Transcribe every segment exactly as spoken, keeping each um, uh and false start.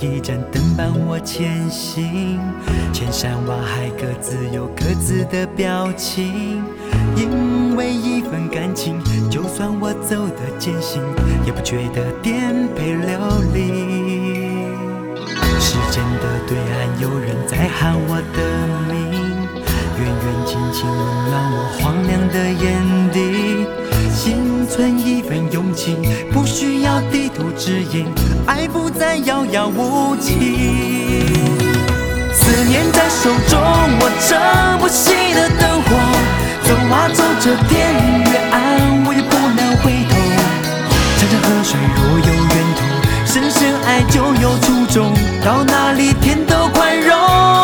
一盏灯伴我前行，千山万海各自有各自的表情。因为一份感情，就算我走得艰辛，也不觉得颠沛流离。时间的对岸有人在喊我的名，远远近近温暖我荒凉的眼底。心存一份勇气，不需要地图指引，爱不再遥遥无期。思念在手中，我撑不熄的灯火，走啊走着天越暗，我也不能回头。山川河水若有源头，深深爱就有初衷，到哪里天都宽容。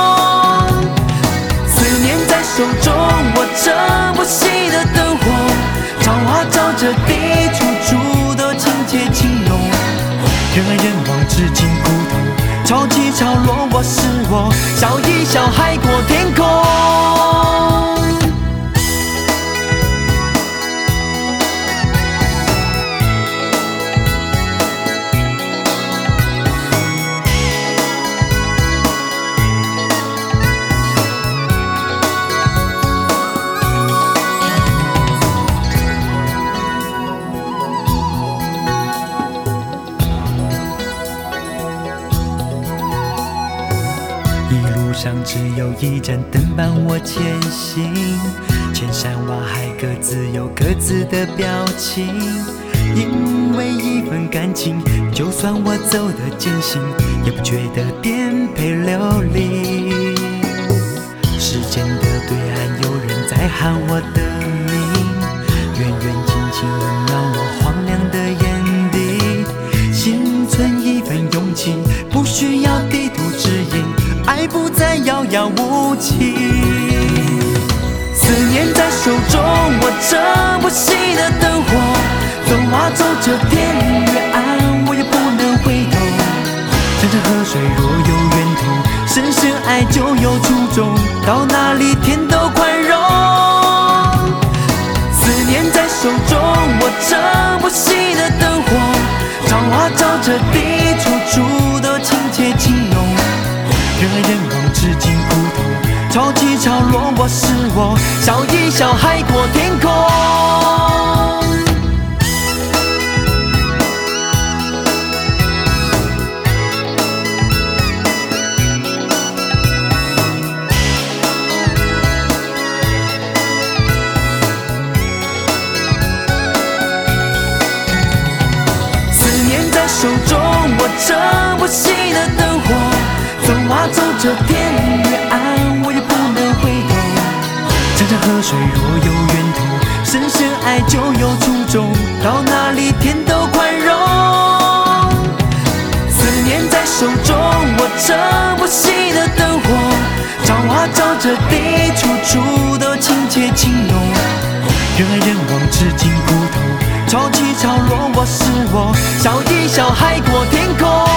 思念在手中，我撑不熄的灯火，照啊照着地，处处都亲切情浓。人来人往，至今孤独，潮起潮落，我是我，笑一笑，海阔天空。一路上只有一盏灯伴我前行，千山万海各自有各自的表情。因为一份感情，就算我走得艰辛，也不觉得颠沛流离。时间的对岸有人在喊我的名，远远近近温暖我荒凉的眼底。心存一份勇气，不需要地图指引，爱不再遥遥无期。思念在手中，我撑不熄的灯火，走啊走着天越暗，我也不能回头。山川河水若有源头，深深爱就有初衷，到哪里天都宽容。思念在手中，我撑不熄的灯火，照啊照着地，处处都亲切情浓。人来人往，至今孤独，潮起潮落，我是我，笑一笑，海阔天空。思念在手中，我撑不熄的灯火，走啊走着天越暗，我也不能回头。山川河水若有源头，深深爱就有初衷，到哪里天都宽容。思念在手中，我撑不熄的灯火，照啊照着地，处处都亲切情浓。人来人往，至今孤独，潮起潮落，我是我，笑一笑，海阔天空。